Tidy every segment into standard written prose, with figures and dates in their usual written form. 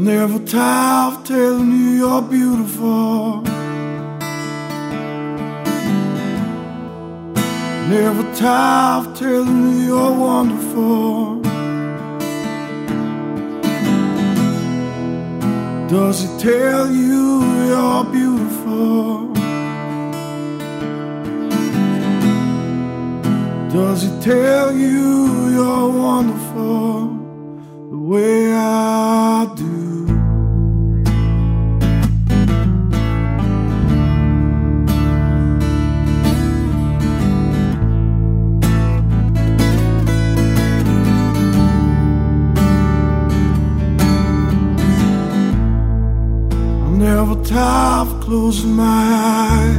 never tired of telling you you're beautiful. Never tired of telling you you're wonderful. Does he tell you you're beautiful? Does he tell you you're wonderful the way I do? I'm never tired of closing my eyes.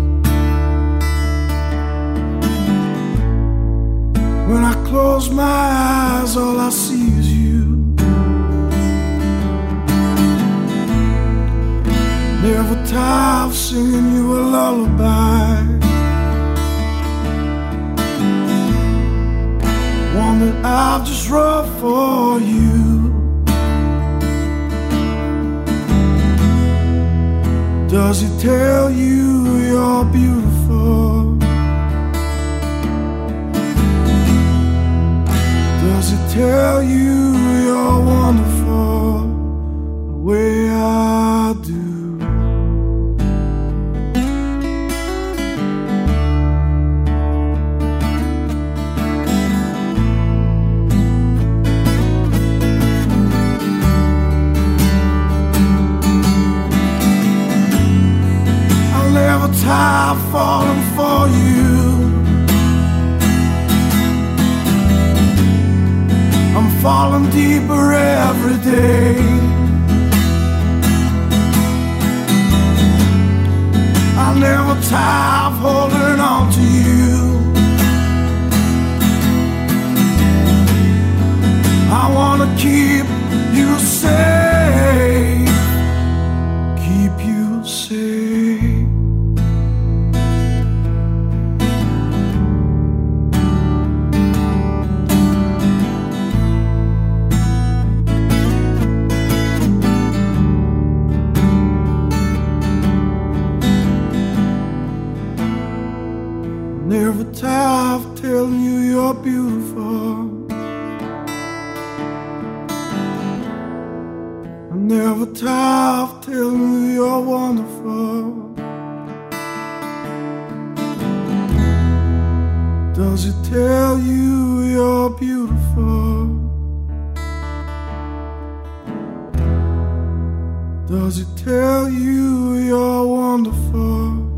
When I close my eyes, all I see is you. Never tired of singing you a lullaby, one that I've just wrote for you. Does he tell you you're beautiful? Does it tell you you're wonderful the way I do? I'll never tire of falling for you. I'm falling deeper every day. I never tire of holding on to you. I wanna keep you safe, keep you safe. Never tired of telling you you're beautiful. I'm never tired of telling you you're wonderful. Does it tell you you're beautiful? Does it tell you you're wonderful?